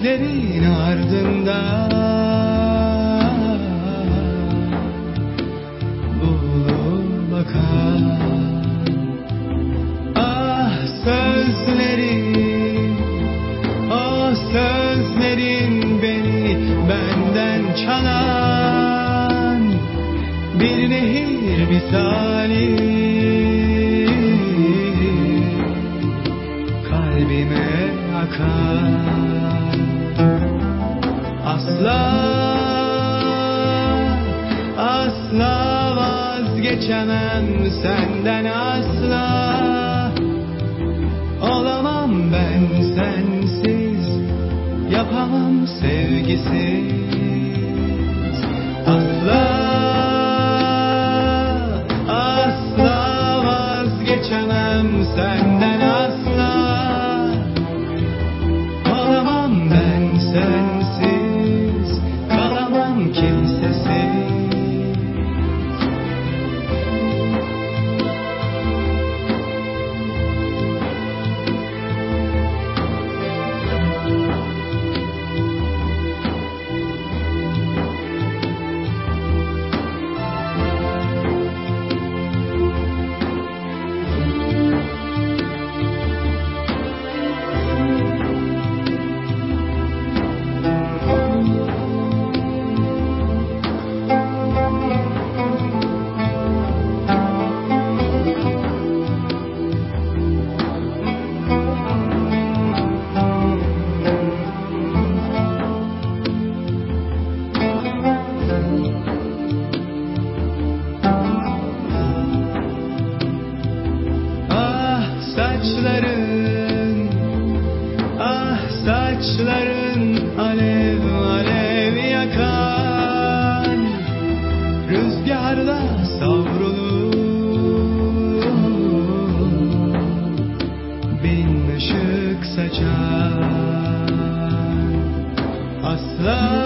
gözlerin ardında bulup bakan. Ah sözlerin, o sözlerin beni benden çalan bir nehir misali kalbime akar. Asla, asla vazgeçemem senden, asla olamam ben sensiz, yapamam sevgisiz. Asla, asla vazgeçemem senden, asla olamam ben sensiz, kalamam kimsesiz. Saçların, ah saçların alev alev yakan, rüzgarda savrulur bin ışık saçan. Asla